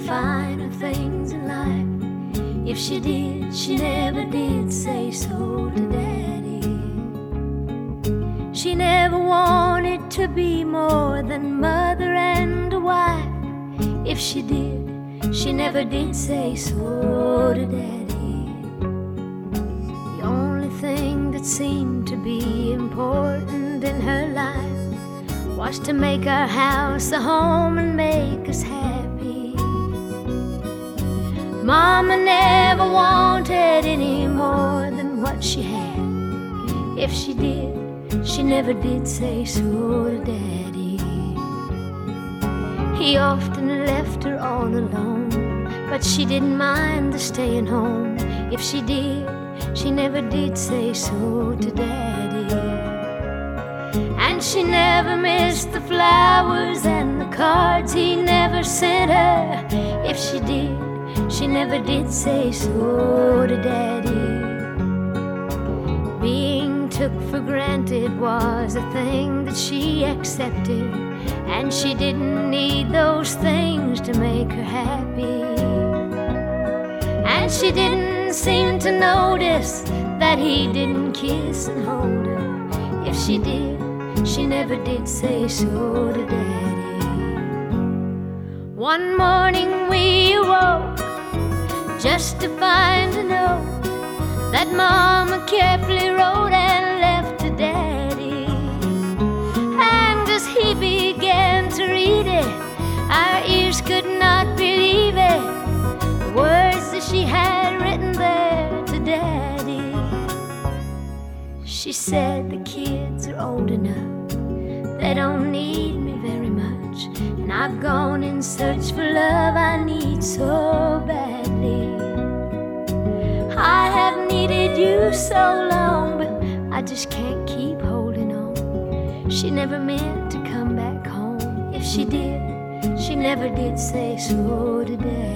finer things in life. If she did, she never did say so to Daddy. She never wanted to be more than mother and a wife. If she did, she never did say so to Daddy. The only thing that seemed to be important in her life was to make our house a home and make us happy. Mama never wanted any more than what she had. If she did, she never did say so to Daddy. He often left her all alone, but she didn't mind the staying home. If she did, she never did say so to Daddy. And she never missed the flowers and the cards he never sent her. If she did, she never did say so to Daddy. Being took for granted was a thing that she accepted, and she didn't need those things to make her happy. And she didn't seem to notice that he didn't kiss and hold her. If she did, she never did say so to Daddy. One morning we awoke just to find a note that Mama carefully wrote and left to Daddy. And as he began to read it, our ears could not believe it, the words that she had written there to Daddy. She said, the kids are old enough, they don't need me very much, and I've gone in search for love I need so badly. I have needed you so long, but I just can't keep holding on. She never meant to come back home. If she did, she never did say so to Daddy.